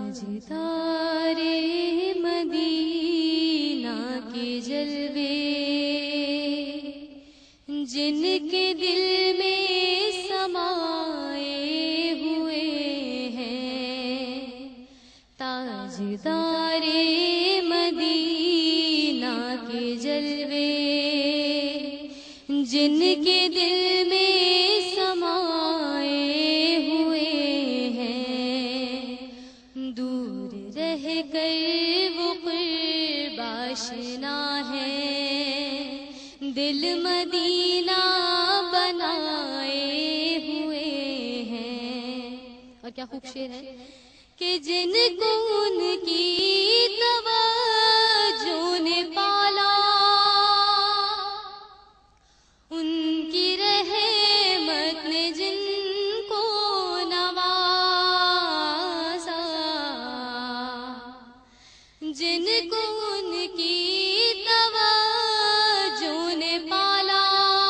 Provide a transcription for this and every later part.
تاجدار مدینہ کے جلوے جن کے دل میں سمائے ہوئے ہیں، تاجدار مدینہ کے جلوے جن کے دل میں سمائے ہوئے ہیں، دور رہ کر وہ قرب آشنا ہے، دل مدینہ بنائے ہوئے ہیں۔ اور کیا خوب شعر ہے کہ جن کو ان کی توجہ نے پالا، ان کی رحمت نے جن کو نوازا، جن کو ان کی توجہ نے پالا،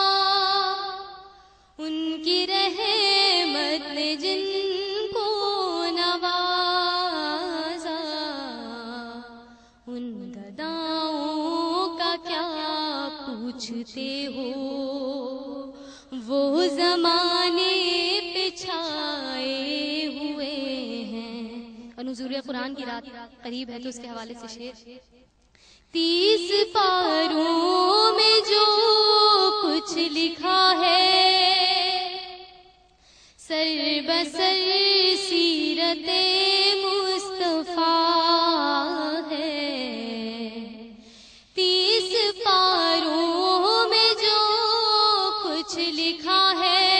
ان کی رحمت نے جن کو نوازا، ان گداؤں کا کیا پوچھتے ہو، وہ زمانے پہ چھائے ہوئے ہیں۔ اور نزول قرآن کی رات قریب ہے تو اس کے حوالے سے شعر، 30 پاروں میں جو کچھ لکھا ہے، سر بسر سیرت مصطفیٰ ہے، 30 پاروں میں جو کچھ لکھا ہے،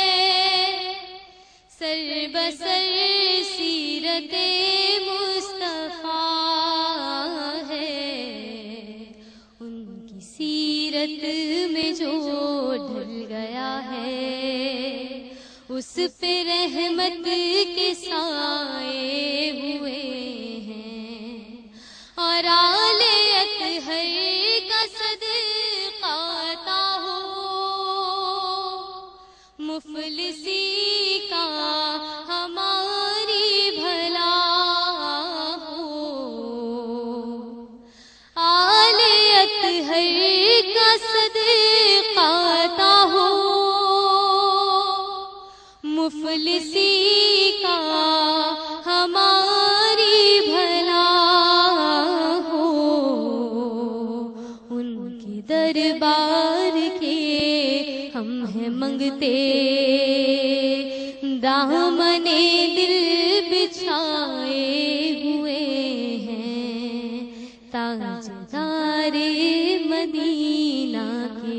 سر بسر سیرت مصطفیٰ ہے، ان کی سیرت میں جو ڈھل گیا ہے، اس پہ رحمت کے سائے ہوئے ہیں، اور آل اطہر کا صدقہ عطا ہو، مفلسی کا ہماری بھلا ہو، آل اطہر کا صدقہ عطا ہو، مفلسی کا ہماری بھلا ہو، ان کے دربار کے ہم ہیں منگتے، دامن دل بچھائے ہوئے ہیں، تاجدار مدینہ کے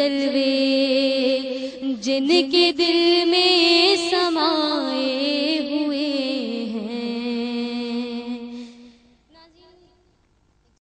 جلوے جن کے دل میں سمائے ہوئے